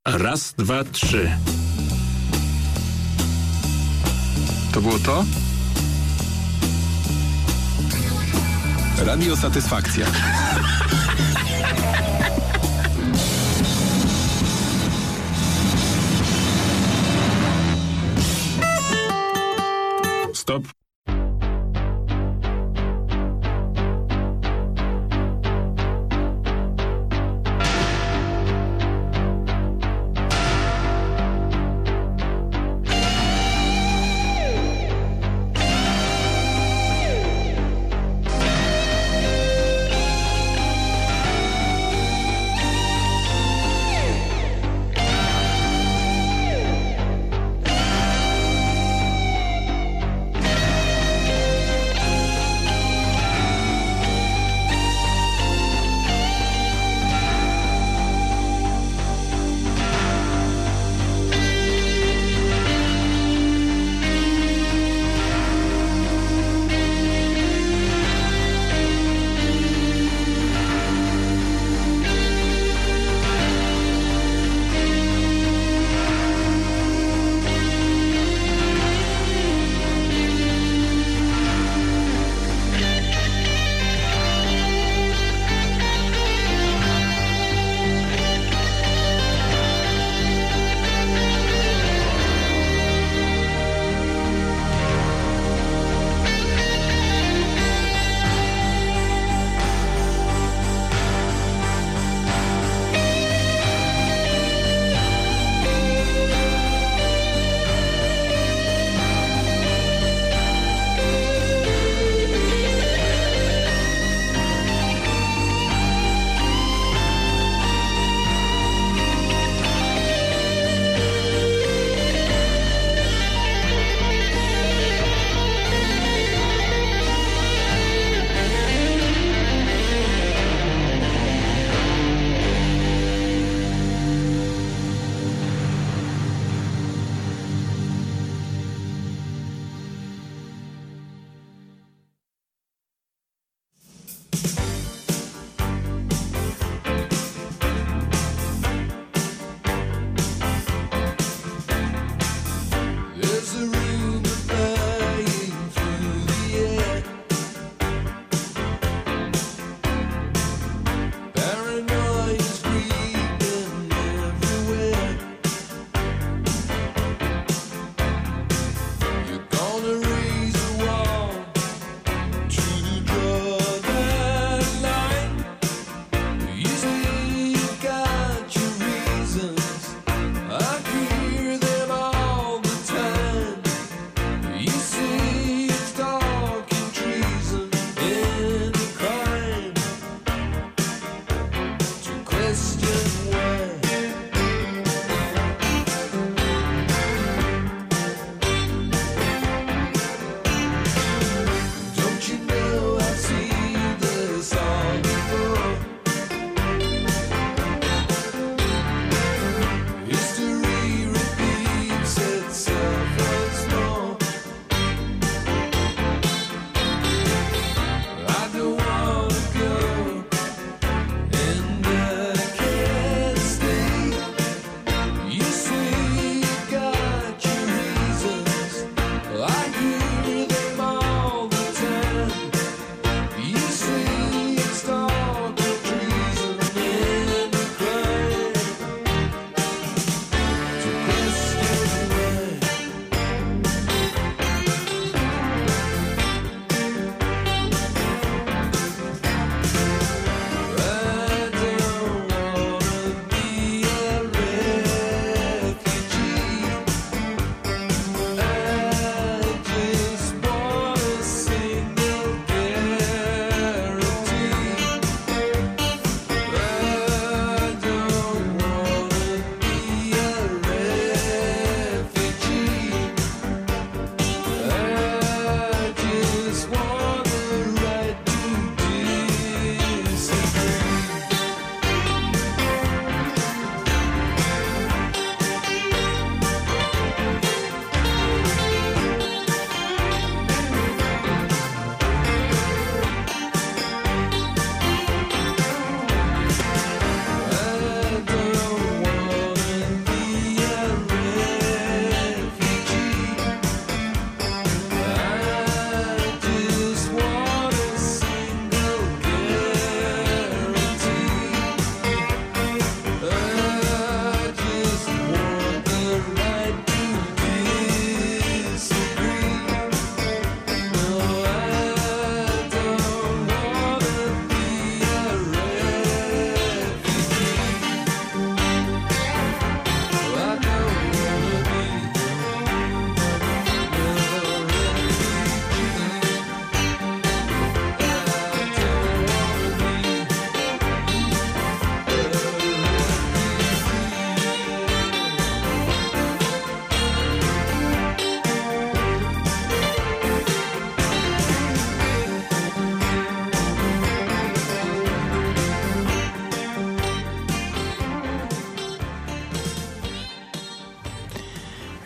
Raz, dwa, trzy. To było to? Radio Satysfakcja. Stop.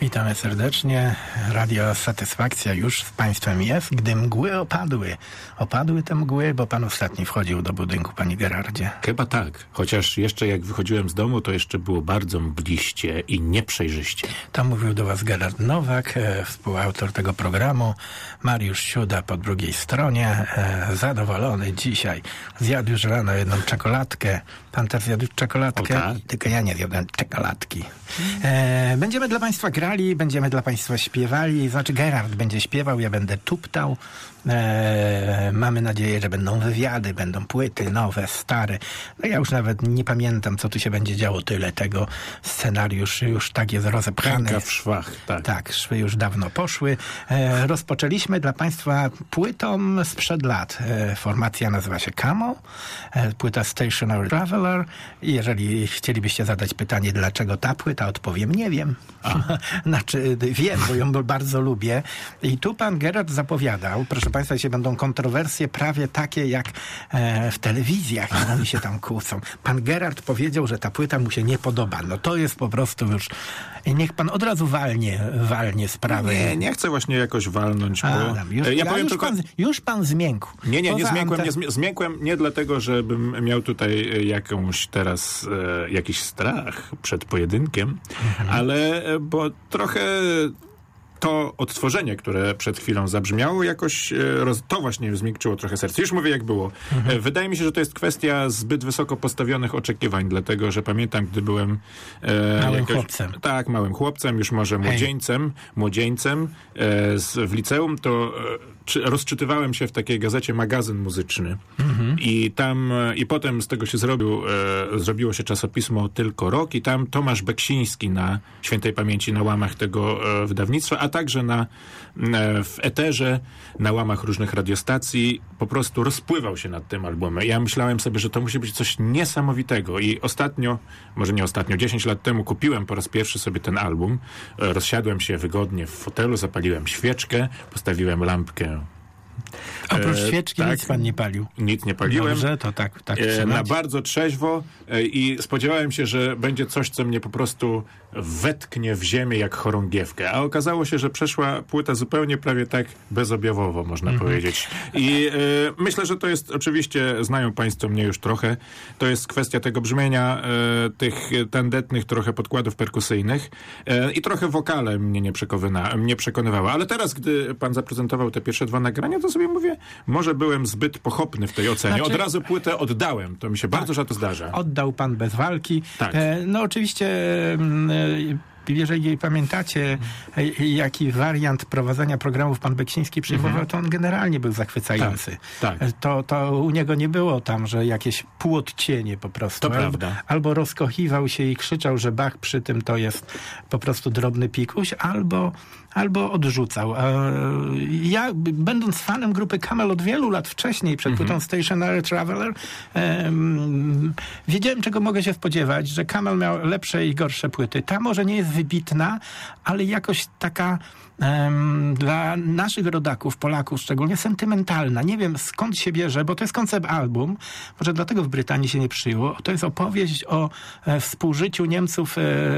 Witamy serdecznie. Radio Satysfakcja już z Państwem jest, gdy mgły opadły. Opadły te mgły, bo Pan ostatni wchodził do budynku, Panie Gerardzie. Chyba tak. Chociaż jeszcze jak wychodziłem z domu, to jeszcze było bardzo mgliście i nieprzejrzyście. Tam mówił do Was Gerard Nowak, współautor tego programu. Mariusz Siuda po drugiej stronie. Zadowolony dzisiaj. Zjadł już rano jedną czekoladkę. Pan też zjadł czekoladkę? O, tak. Tylko ja nie zjadłem czekoladki. Będziemy dla Państwa grali, będziemy dla Państwa śpiewali. Znaczy Gerard będzie śpiewał, ja będę tuptał. Mamy nadzieję, że będą wywiady, będą płyty nowe, stare. No ja już nawet nie pamiętam, co tu się będzie działo. Tyle tego. Scenariusz już tak jest rozepchany. Pęka w szwach, tak. Tak, szwy już dawno poszły. Rozpoczęliśmy dla Państwa płytą sprzed lat. Formacja nazywa się Camel. Płyta Stationary Traveler. I jeżeli chcielibyście zadać pytanie, dlaczego ta płyta, odpowiem, nie wiem. Znaczy, wiem, bo ją bardzo lubię. I tu pan Gerard zapowiadał, proszę Państwa, dzisiaj będą kontrowersje prawie takie jak w telewizjach, i oni się tam kłócą. Pan Gerard powiedział, że ta płyta mu się nie podoba. No to jest po prostu już... Niech pan od razu walnie sprawę. Nie chcę właśnie jakoś walnąć, bo... Już pan zmiękł. Nie zmiękłem. Zmiękłem nie dlatego, żebym miał tutaj jakiś strach przed pojedynkiem, ale bo trochę to odtworzenie, które przed chwilą zabrzmiało, jakoś to właśnie zmiękczyło trochę serce. Już mówię, jak było. Wydaje mi się, że to jest kwestia zbyt wysoko postawionych oczekiwań, dlatego, że pamiętam, gdy byłem... chłopcem. Tak, małym chłopcem, już może młodzieńcem w liceum, to rozczytywałem się w takiej gazecie Magazyn Muzyczny i potem z tego się zrobiło się czasopismo Tylko Rok i tam Tomasz Beksiński na świętej pamięci na łamach tego wydawnictwa, a także w eterze na łamach różnych radiostacji po prostu rozpływał się nad tym albumem. Ja myślałem sobie, że to musi być coś niesamowitego i może nie ostatnio, 10 lat temu kupiłem po raz pierwszy sobie ten album, rozsiadłem się wygodnie w fotelu, zapaliłem świeczkę, postawiłem lampkę. Oprócz świeczki nic pan nie palił. Nic nie paliłem. Dobrze, to tak na bardzo trzeźwo i spodziewałem się, że będzie coś, co mnie po prostu wetknie w ziemię jak chorągiewkę. A okazało się, że przeszła płyta zupełnie prawie tak bezobjawowo, można powiedzieć. I myślę, że to jest, oczywiście znają państwo mnie już trochę, to jest kwestia tego brzmienia, tych tandetnych trochę podkładów perkusyjnych i trochę wokale mnie nie przekonywały. Ale teraz, gdy pan zaprezentował te pierwsze dwa nagrania, to sobie mówię, może byłem zbyt pochopny w tej ocenie. Od razu płytę oddałem. To mi się bardzo rzadko zdarza. Oddał pan bez walki. Tak. No oczywiście... Jeżeli pamiętacie, jaki wariant prowadzenia programów pan Beksiński przyjmował, to on generalnie był zachwycający. Tak. To u niego nie było tam, że jakieś półodcienie po prostu. To prawda. Albo rozkochiwał się i krzyczał, że Bach przy tym to jest po prostu drobny pikuś, albo odrzucał. Ja, będąc fanem grupy Camel od wielu lat wcześniej, przed płytą Stationary Traveler, wiedziałem, czego mogę się spodziewać, że Camel miał lepsze i gorsze płyty. Ta może nie jest wybitna, ale jakoś taka dla naszych rodaków, Polaków szczególnie, sentymentalna. Nie wiem, skąd się bierze, bo to jest koncept album. Może dlatego w Brytanii się nie przyjęło. To jest opowieść o współżyciu Niemców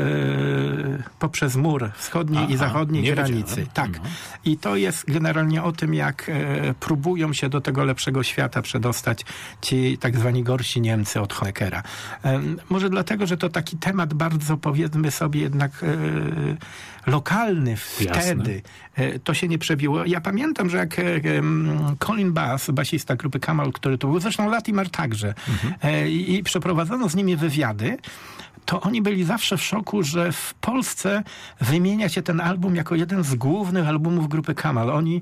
poprzez mur wschodniej i zachodniej granicy. Tak. I to jest generalnie o tym, jak próbują się do tego lepszego świata przedostać ci tak zwani gorsi Niemcy od Honeckera. Może dlatego, że to taki temat bardzo, powiedzmy sobie, jednak lokalny wtedy. To się nie przebiło. Ja pamiętam, że jak Colin Bass, basista grupy Camel, który tu był, zresztą Latimer także, i przeprowadzono z nimi wywiady, to oni byli zawsze w szoku, że w Polsce wymienia się ten album jako jeden z głównych albumów grupy Camel. Oni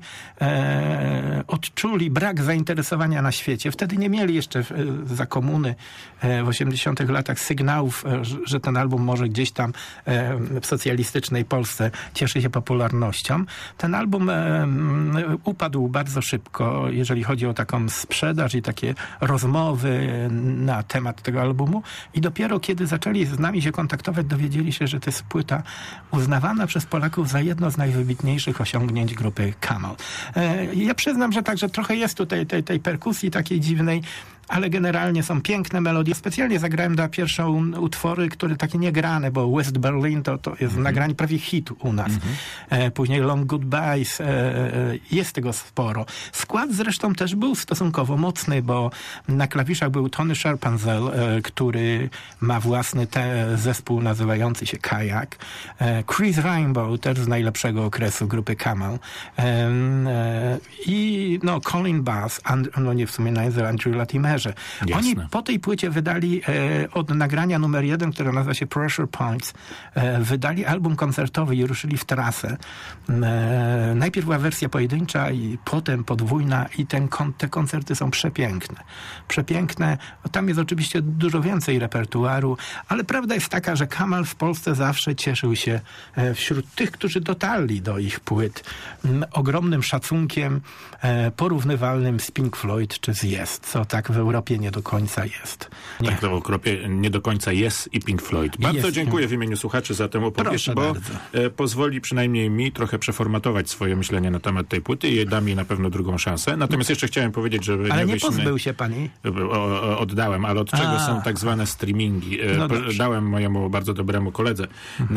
odczuli brak zainteresowania na świecie. Wtedy nie mieli jeszcze za komuny w 80-tych latach sygnałów, że ten album może gdzieś tam w socjalistycznej Polsce cieszy się popularnością. Ten album upadł bardzo szybko, jeżeli chodzi o taką sprzedaż i takie rozmowy na temat tego albumu. I dopiero kiedy zaczęli z nami się kontaktować, dowiedzieli się, że to jest płyta uznawana przez Polaków za jedno z najwybitniejszych osiągnięć grupy Camel. Ja przyznam, że także trochę jest tutaj tej perkusji takiej dziwnej. ale generalnie są piękne melodie. Specjalnie zagrałem dla pierwszą utwory, które takie niegrane, bo West Berlin to jest nagranie prawie hit u nas. Później Long Goodbyes, jest tego sporo. Skład zresztą też był stosunkowo mocny, bo na klawiszach był Tony Sharpanzel, który ma własny zespół nazywający się Kajak. Chris Rainbow, też z najlepszego okresu grupy Camel. I Colin Bass, nie w sumie nazywa Andrew Latimerze. Oni po tej płycie wydali od nagrania numer 1, które nazywa się Pressure Points, wydali album koncertowy i ruszyli w trasę. Najpierw była wersja pojedyncza i potem podwójna i te koncerty są przepiękne. Przepiękne. Tam jest oczywiście dużo więcej repertuaru, ale prawda jest taka, że Camel w Polsce zawsze cieszył się wśród tych, którzy dotarli do ich płyt, ogromnym szacunkiem, porównywalnym z Pink Floyd czy z Yes, co tak w Europie nie do końca jest. Nie. Tak, w Europie nie do końca jest i Pink Floyd. Bardzo dziękuję w imieniu słuchaczy za tę opowieść, bo pozwoli przynajmniej mi trochę przeformatować swoje myślenie na temat tej płyty i dam jej na pewno drugą szansę. Natomiast jeszcze chciałem powiedzieć, żeby ale nie pozbył się pani? Oddałem, ale od czego są tak zwane streamingi. Dałem mojemu bardzo dobremu koledze.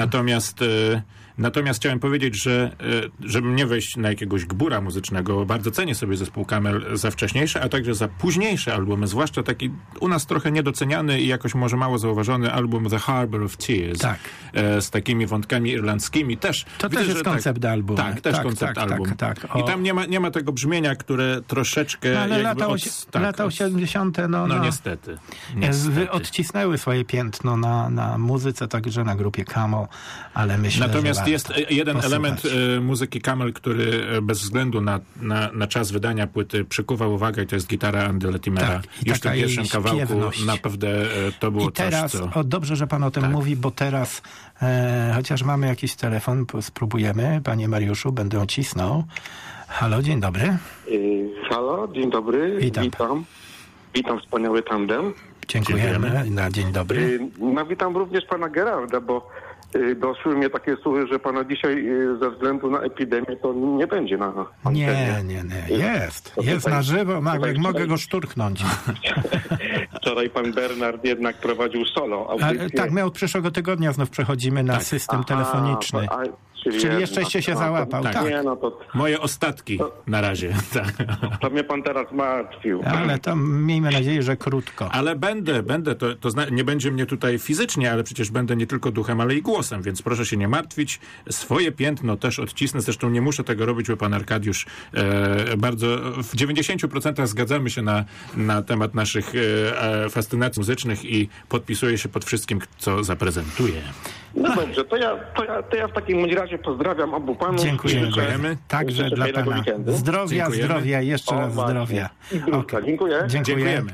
Natomiast chciałem powiedzieć, że żeby nie wejść na jakiegoś gbura muzycznego, bardzo cenię sobie zespół Camel za wcześniejsze, a także za późniejsze albumy, zwłaszcza taki u nas trochę niedoceniany i jakoś może mało zauważony album The Harbour of Tears. Tak. Z takimi wątkami irlandzkimi. Też widać, jest koncept albumu. Tak, też koncept album. I tam nie ma tego brzmienia, które troszeczkę ale lata 80. Niestety. Odcisnęły swoje piętno na muzyce, także na grupie Camel, ale myślę, natomiast jest jeden element muzyki Camel, który bez względu na czas wydania płyty przykuwał uwagę i to jest gitara Andy Latimera. Tak, już w tym pierwszym kawałku naprawdę to było teraz, coś, co... dobrze, że pan o tym mówi, bo teraz chociaż mamy jakiś telefon, spróbujemy. Panie Mariuszu, będę odcisnął. Halo, dzień dobry. Halo, dzień dobry. Witam wspaniały tandem. Dziękujemy. Na dzień dobry. Witam również pana Gerarda, bo doszły mnie takie słuchy, że pana dzisiaj ze względu na epidemię to nie będzie na antenie. Nie. Jest na żywo. Mogę go szturchnąć. Wczoraj pan Bernard jednak prowadził solo audycję. Tak, my od przyszłego tygodnia znów przechodzimy na system telefoniczny. Czyli jeszczeście się załapał. Tak. Moje ostatki na razie. Tak. To mnie pan teraz martwił. Ale to miejmy nadzieję, że krótko. Ale będę. Nie będzie mnie tutaj fizycznie, ale przecież będę nie tylko duchem, ale i głosem, więc proszę się nie martwić. Swoje piętno też odcisnę. Zresztą nie muszę tego robić, bo pan Arkadiusz bardzo w 90% zgadzamy się na temat naszych fascynacji muzycznych i podpisuję się pod wszystkim, co zaprezentuję. No dobrze, to ja w takim razie pozdrawiam obu panów. Dziękujemy. Także dla pana. Zdrowia, jeszcze raz zdrowia. Okay. Dziękujemy.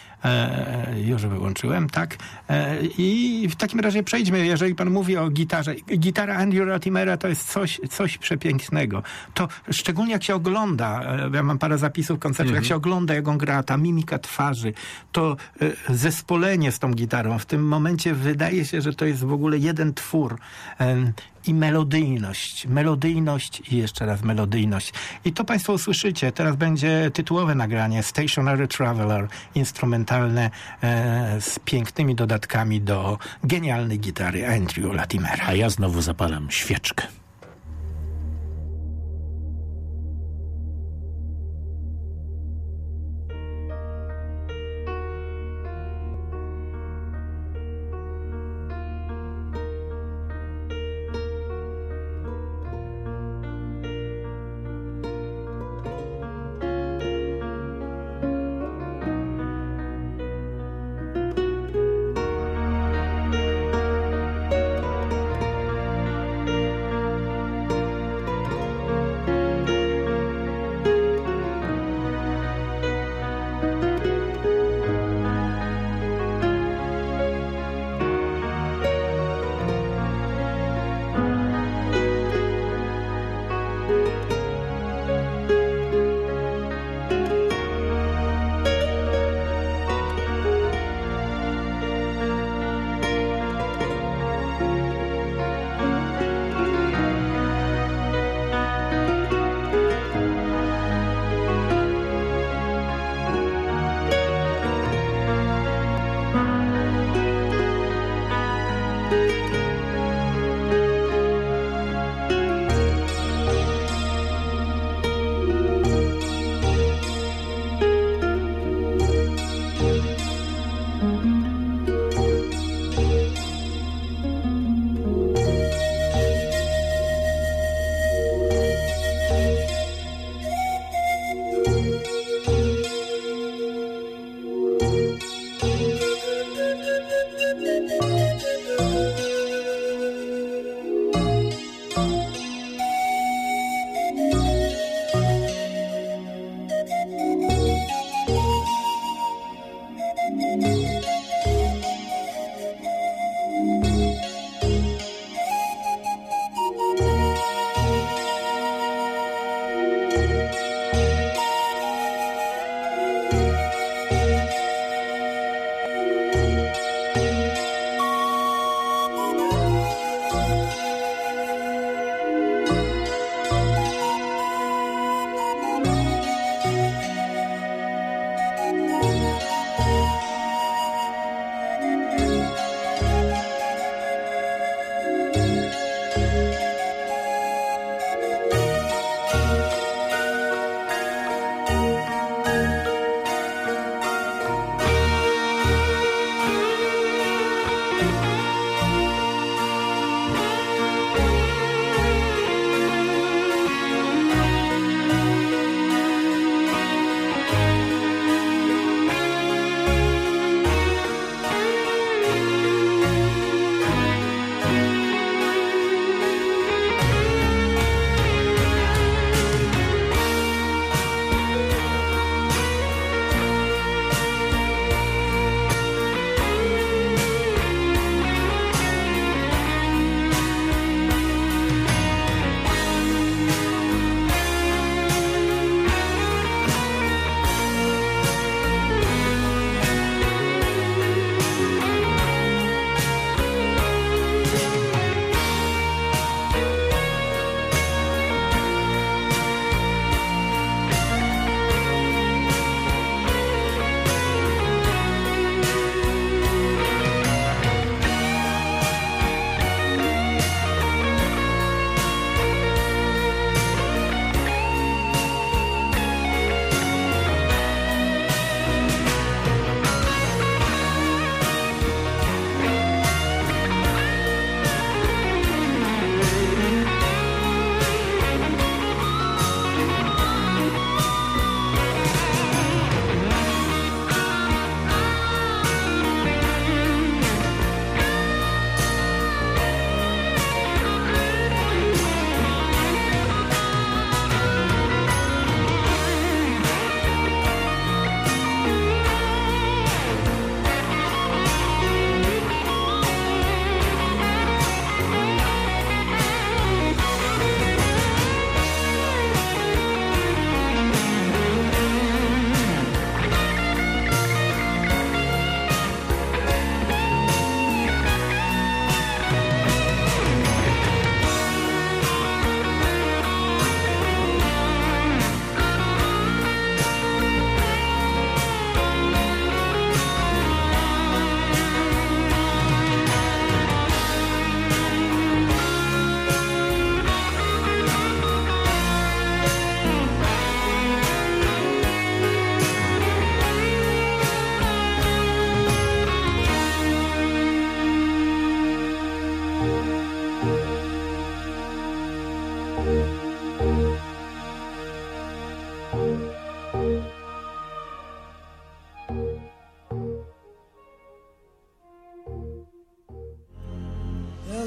Już wyłączyłem, tak. I w takim razie przejdźmy, jeżeli pan mówi o gitarze. Gitara Andrew Latimera to jest coś przepięknego. To szczególnie jak się ogląda, ja mam parę zapisów koncertów, jak się ogląda, jak on gra, ta mimika twarzy, to zespolenie z tą gitarą. W tym momencie wydaje się, że to jest w ogóle jeden twór. I melodyjność i jeszcze raz melodyjność. I to państwo usłyszycie. Teraz będzie tytułowe nagranie Stationary Traveler, instrumentalne z pięknymi dodatkami do genialnej gitary Andrew Latimera. A ja znowu zapalam świeczkę.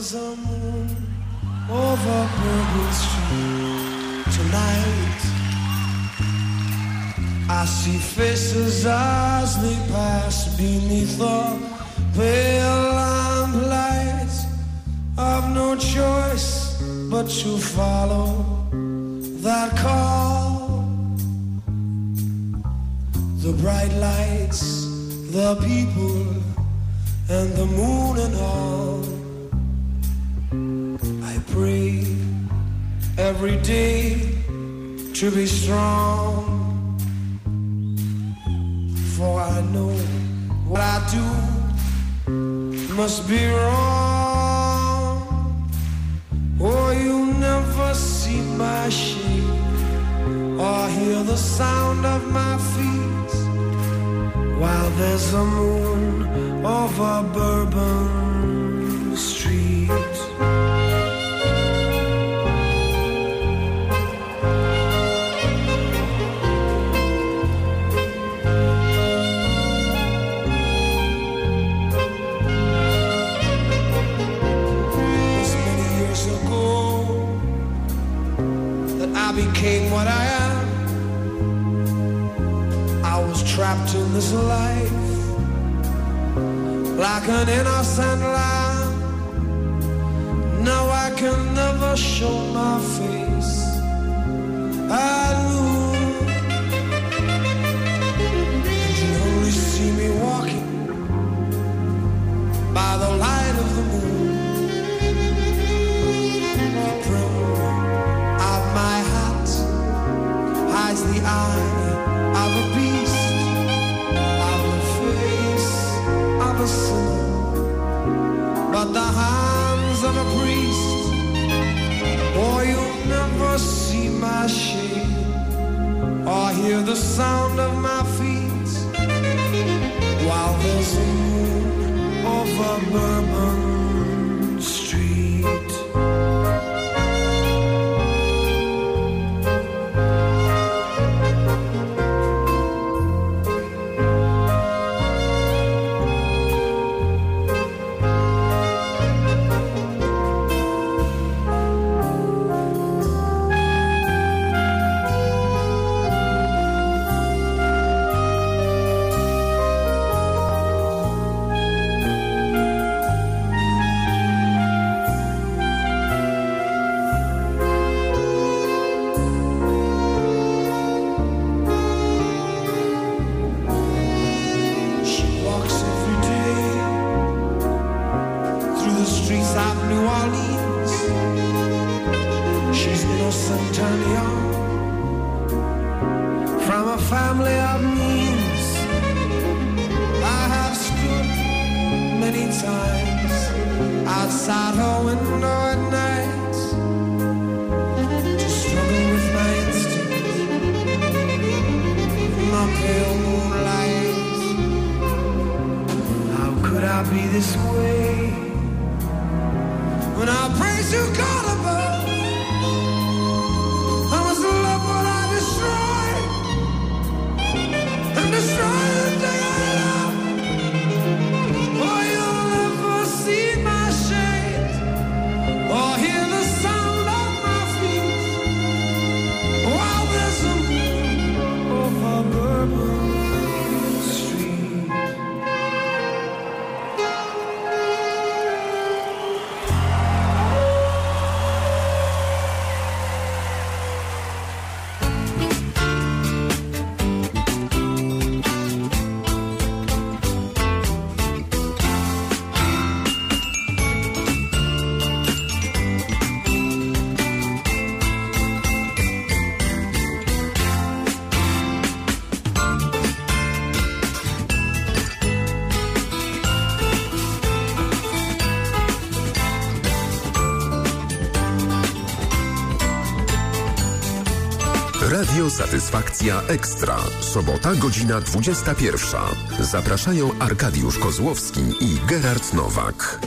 there's a moon over Bourbon Street tonight, I see faces as they pass beneath the pale lamplight. I've no choice but to follow that call. The bright lights, the people, and the moon and all. I pray every day to be strong, for I know what I do must be wrong. Oh, you never see my shape or hear the sound of my feet while there's a moon over Bourbon Street. Became what I am. I was trapped in this life like an innocent lamb. Now I can never show my face at noon, and you only see me walking by the light of the moon. The brim of my hat hides the eye of a beast, of the face of a sinner, but the hands of a priest. Oh, you'll never see my shape or hear the sound of my feet while there's a moon over Bourbon Street. Radio Satysfakcja Ekstra. Sobota, godzina 21. Zapraszają Arkadiusz Kozłowski i Gerard Nowak.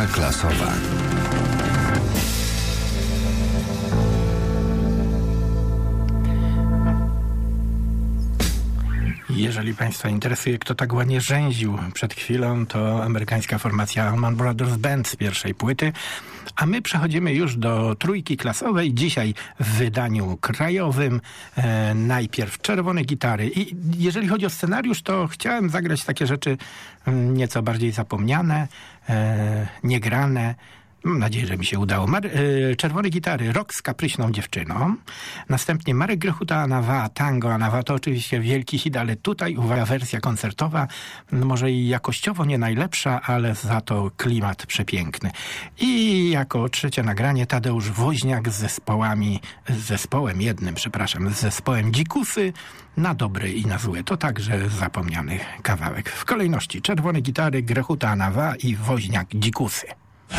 klasowa. Jeżeli Państwa interesuje, kto tak ładnie rzęził przed chwilą, to amerykańska formacja Allman Brothers Band z pierwszej płyty. A my przechodzimy już do trójki klasowej. Dzisiaj w wydaniu krajowym. Najpierw czerwone gitary. I jeżeli chodzi o scenariusz, to chciałem zagrać takie rzeczy nieco bardziej zapomniane, niegrane. Mam nadzieję, że mi się udało. Czerwone gitary, Rok z kapryśną dziewczyną. Następnie Marek Grechuta, Anawa, tango. Anawa to oczywiście wielki hit, ale tutaj, uwaga, wersja koncertowa. Może i jakościowo nie najlepsza, ale za to klimat przepiękny. I jako trzecie nagranie Tadeusz Woźniak z zespołem Dzikusy na dobre i na złe. To także zapomniany kawałek. W kolejności czerwone gitary, Grechuta, Anawa i Woźniak, Dzikusy.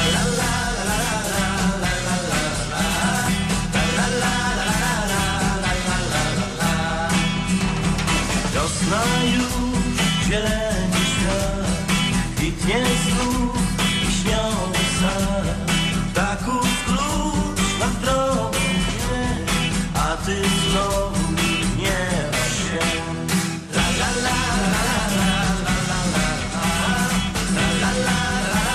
Wiosna już zieleni świat, kwitnie znów i śniony sad. Ptaków klucz nad drogą wie, a ty znowu nie waż się. La la la la la la la la la la la.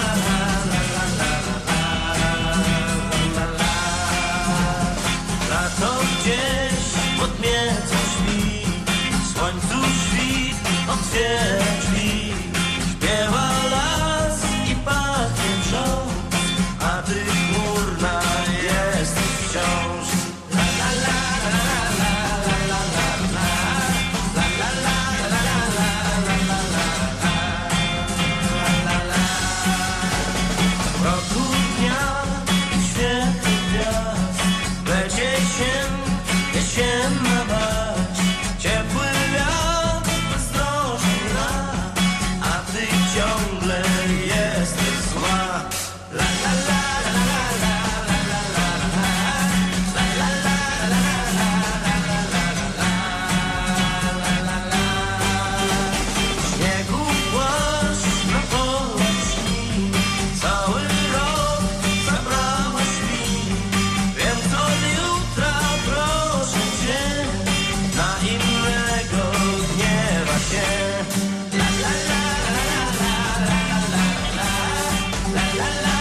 Lato gdzieś pod miedzą śpi, słońcu świt otwiera drzwi. Śpiewa las i pachnie brzoz, a ty chmurna jesteś wciąż. La la la la la la la la la la la la la la. W roku dnia i świetny gwiazd lecie się jesienna bać. Ciepły wiatr zdroży lat, a ty ciągle jesteś zła. La la la la la la la la la la la la la. Śniegu płaszcz na polach śni, cały rok zabrałaś mi, więc od jutra proszę cię, na innego gniewa się. La la la la la la la la la la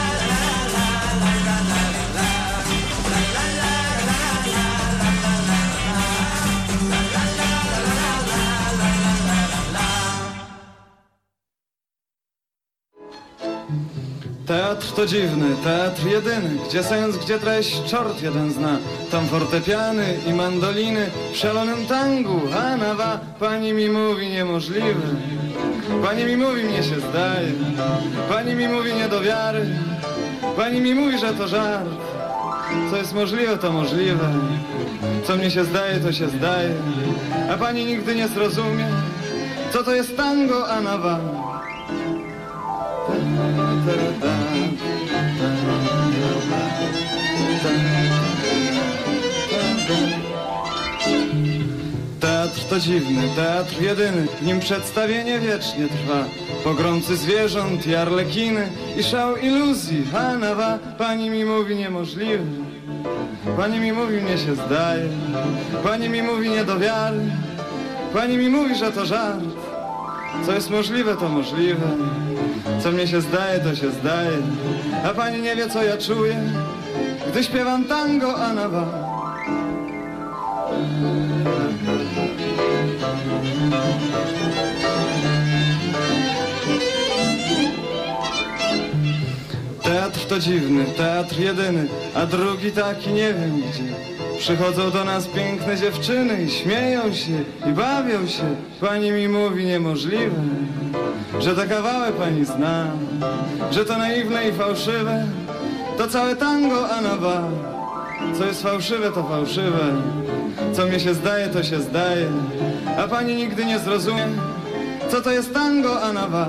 Teatr to dziwny, teatr jedyny, gdzie sens, gdzie treść, czort jeden zna. Tam fortepiany i mandoliny w szalonym tangu, a nawa, pani mi mówi niemożliwe. Pani mi mówi, mnie się zdaje, pani mi mówi nie do wiary. Pani mi mówi, że to żart, co jest możliwe, to możliwe. Co mnie się zdaje, to się zdaje, a pani nigdy nie zrozumie, co to jest tango, a nawa. Teatr to dziwny, teatr jedyny, w nim przedstawienie wiecznie trwa. Pogromcy zwierząt i arlekiny i szał iluzji, a nawa, pani mi mówi niemożliwe. Pani mi mówi, mnie się zdaje, pani mi mówi nie do wiary. Pani mi mówi, że to żart, co jest możliwe, to możliwe. Co mnie się zdaje, to się zdaje, a pani nie wie, co ja czuję, gdy śpiewam tango, a nawa. Teatr to dziwny, teatr jedyny, a drugi taki nie wiem gdzie. Przychodzą do nas piękne dziewczyny i śmieją się i bawią się. Pani mi mówi niemożliwe, że te kawały pani zna, że to naiwne i fałszywe, to całe tango, a nawa. Co jest fałszywe, to fałszywe, co mnie się zdaje, to się zdaje, a pani nigdy nie zrozumie, co to jest tango, a nawa.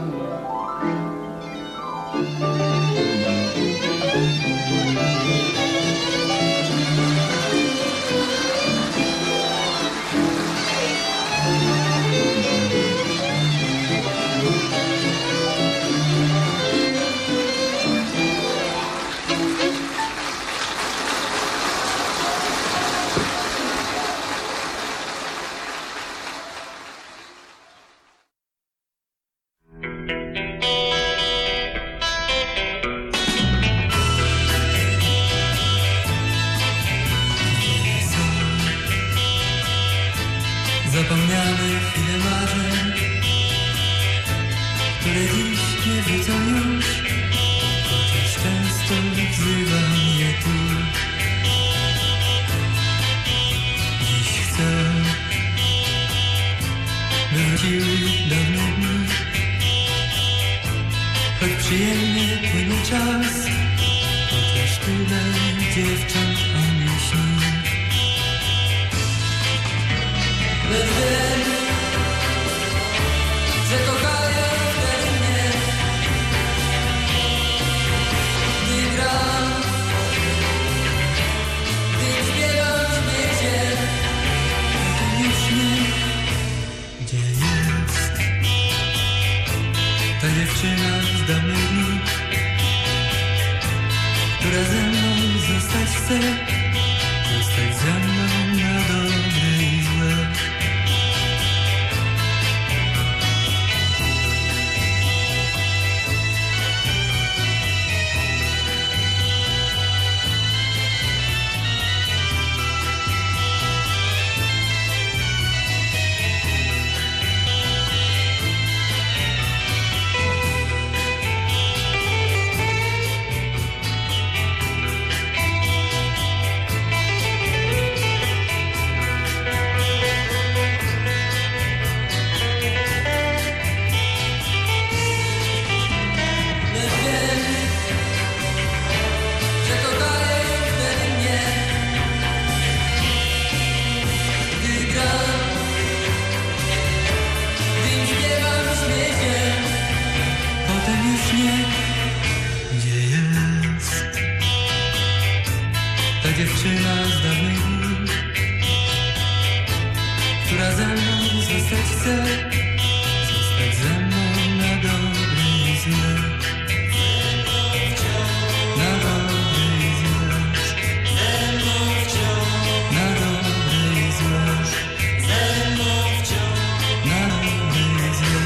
wróciły dawne dni. Choć przyjemnie płynie czas, chociaż tyle dziewcząt o mnie śni. Lecz wiem, że kochają wtedy mnie, gdy gram, gdy śpiewam w śmiecie. Już nie, gdzie jest ta dziewczyna z dawnych dni, która ze mną zostać chce, zostać ze mną na dobre i złe. Dziewczyna z dawnych dni, która ze mną zostać chce, zostać ze mną na dobre i złe. Na dobre i złe. Ze mną wciąż. Na dobre i złe. Ze mną wciąż. Na dobre i złe.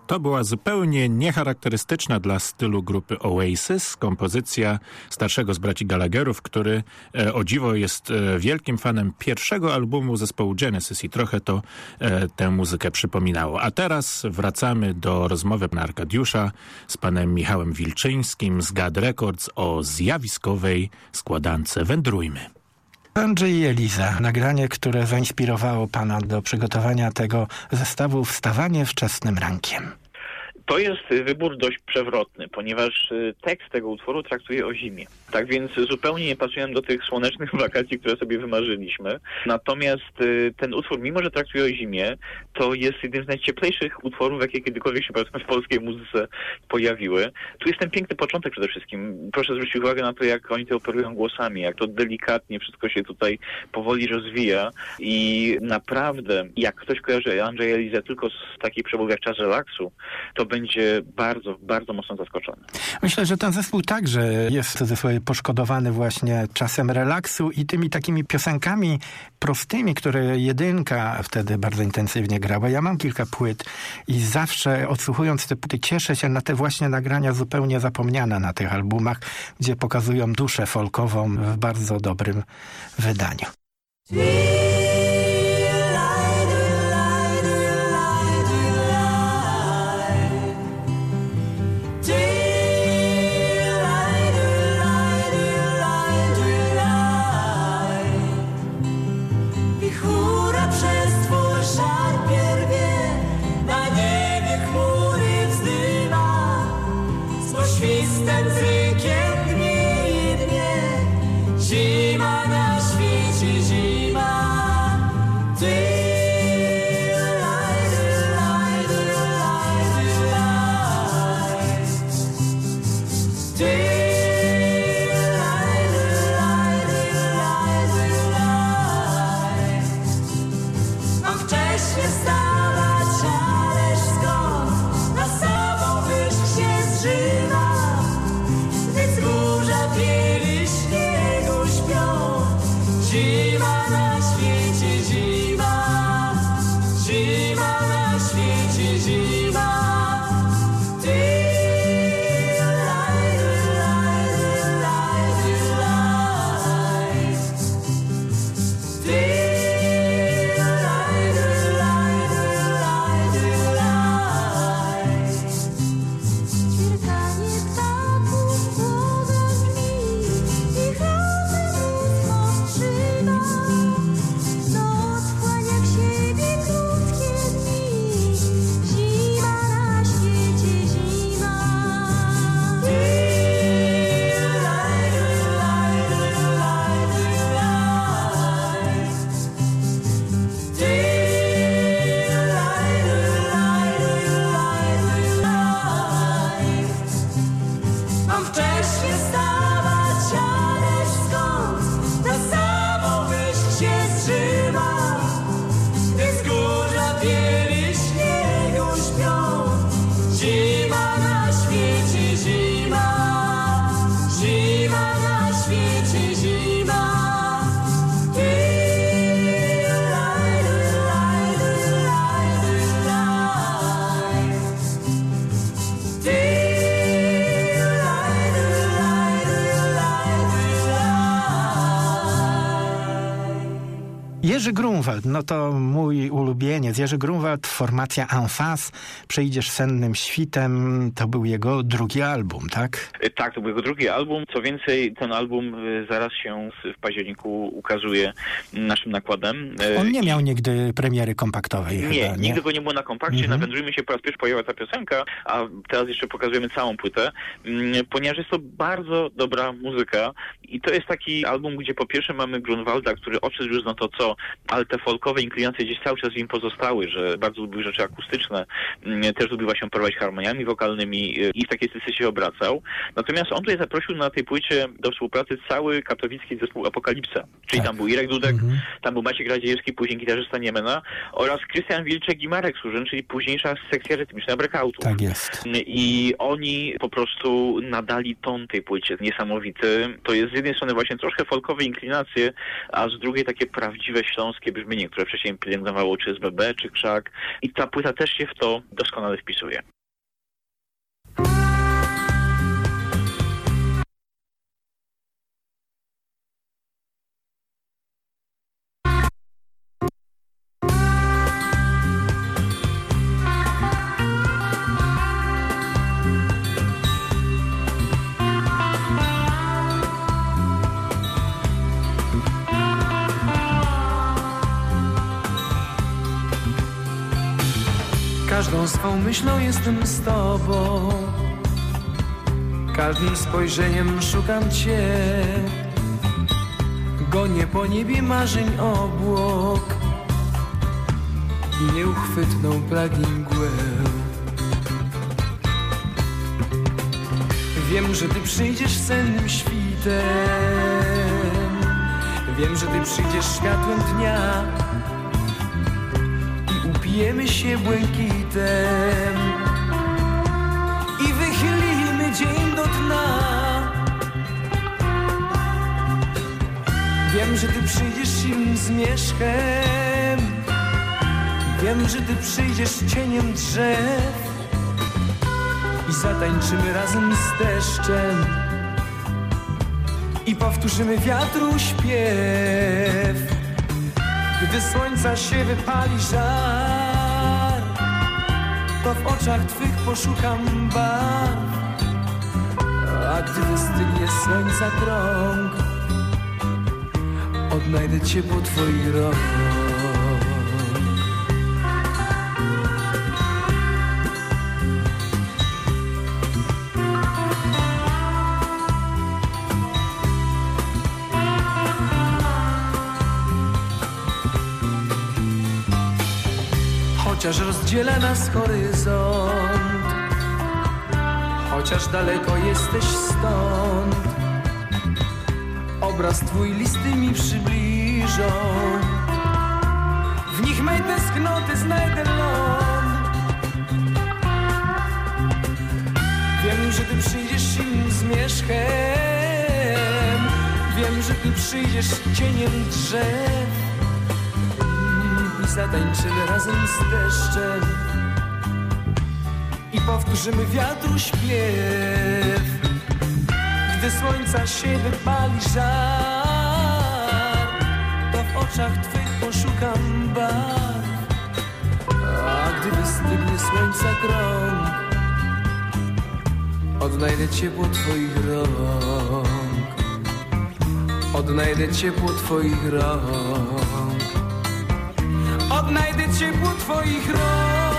To była zupełnie niecharakterystyczna dla stylu grupy Oasis kompozycja starszego z braci Gallagherów, który o dziwo jest wielkim fanem pierwszego albumu zespołu Genesis i trochę to tę muzykę przypominało. A teraz wracamy do rozmowy pana Arkadiusza z panem Michałem Wilczyńskim z GAD Records o zjawiskowej składance Wędrujmy. Andrzej i Eliza, nagranie, które zainspirowało pana do przygotowania tego zestawu Wstawanie wczesnym rankiem. To jest wybór dość przewrotny, ponieważ tekst tego utworu traktuje o zimie. Tak więc zupełnie nie pasują do tych słonecznych wakacji, które sobie wymarzyliśmy. Natomiast ten utwór, mimo że traktuje o zimie, to jest jednym z najcieplejszych utworów, jakie kiedykolwiek się w polskiej muzyce pojawiły. Tu jest ten piękny początek przede wszystkim. Proszę zwrócić uwagę na to, jak oni to operują głosami, jak to delikatnie wszystko się tutaj powoli rozwija i naprawdę, jak ktoś kojarzy Andrzeja i Elizę tylko z takich przebojów jak Czas relaksu, to będzie bardzo, bardzo mocno zaskoczony. Myślę, że ten zespół także jest w cudzysłowie poszkodowany właśnie czasem relaksu i tymi takimi piosenkami prostymi, które jedynka wtedy bardzo intensywnie grała. Ja mam kilka płyt i zawsze odsłuchując te płyty cieszę się na te właśnie nagrania zupełnie zapomniane na tych albumach, gdzie pokazują duszę folkową w bardzo dobrym wydaniu. Jerzy Grunwald, no to mój ulubieniec. Jerzy Grunwald, formacja En Face, Przejdziesz sennym świtem, to był jego drugi album, tak? Tak, to był jego drugi album. Co więcej, ten album zaraz się w październiku ukazuje naszym nakładem. On nie miał nigdy premiery kompaktowej. Nie, chyba, nigdy go nie było na kompakcie. Na Wędrujmy się po raz pierwszy pojawia ta piosenka, a teraz jeszcze pokazujemy całą płytę, ponieważ jest to bardzo dobra muzyka i to jest taki album, gdzie po pierwsze mamy Grunwalda, który odszedł już na to co, ale te folkowe inklinacje gdzieś cały czas w nim pozostały, że bardzo lubił rzeczy akustyczne, też lubił się operować harmoniami wokalnymi i w takiej stylistyce się obracał. Natomiast on tutaj zaprosił na tej płycie do współpracy cały katowicki zespół Apokalipsa. Czyli tam był Irek Dudek, tam był Maciek Radziejewski, później gitarzysta Niemena oraz Krystian Wilczek i Marek Służyn, czyli późniejsza sekcja rytmiczna Breakoutów. Tak jest. I oni po prostu nadali ton tej płycie niesamowity. To jest z jednej strony właśnie troszkę folkowe inklinacje, a z drugiej takie prawdziwe śląskie brzmienie, które wcześniej pielęgnowało czy SBB, czy Krzak. I ta płyta też się w to doskonale wpisuje. Każdą swą myślą jestem z tobą, każdym spojrzeniem szukam cię. Gonię po niebie marzeń obłok i nieuchwytną plagi mgłę. Wiem, że ty przyjdziesz sennym świtem, wiem, że ty przyjdziesz światłem dnia i upijemy się błękitem i wychylimy dzień do dna. Wiem, że ty przyjdziesz zimnym zmierzchem, wiem, że ty przyjdziesz cieniem drzew i zatańczymy razem z deszczem i powtórzymy wiatru śpiew. Gdy słońca się wypali żar, to w oczach twych poszukam barw, a gdy wystygnie słońca krąg, odnajdę ciepło twoich rąk. Chociaż rozdziela nas horyzont, chociaż daleko jesteś stąd, obraz twój listy mi przybliżą, w nich mej tęsknoty znajdę ląd. Wiem, że ty przyjdziesz zimnym zmierzchem, wiem, że ty przyjdziesz cieniem drzew i zatańczymy razem z deszczem i powtórzymy wiatru śpiew. Gdy słońca się wypali żar, to w oczach twych poszukam barw, a gdy wystygnie słońca krąg, odnajdę ciepło twoich rąk. Odnajdę ciepło twoich rąk. Odnajdę ciepło twoich rąk.